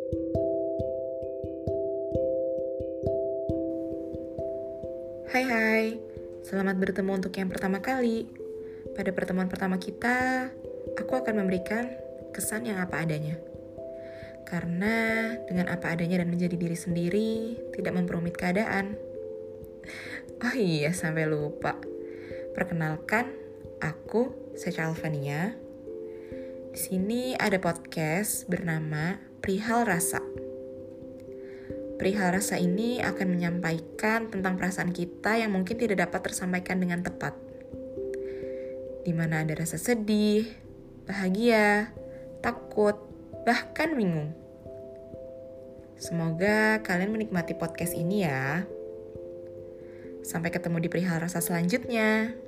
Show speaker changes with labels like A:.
A: Hai, selamat bertemu untuk yang pertama kali. Pada pertemuan pertama kita, aku akan memberikan kesan yang apa adanya. Karena dengan apa adanya dan menjadi diri sendiri, tidak memperumit keadaan. Oh iya, sampai lupa. Perkenalkan, aku Secha Alvania. Di sini ada podcast bernama Perihal Rasa. Perihal rasa ini akan menyampaikan tentang perasaan kita yang mungkin tidak dapat tersampaikan dengan tepat. Di mana ada rasa sedih, bahagia, takut, bahkan bingung. Semoga kalian menikmati podcast ini ya. Sampai ketemu di perihal rasa selanjutnya.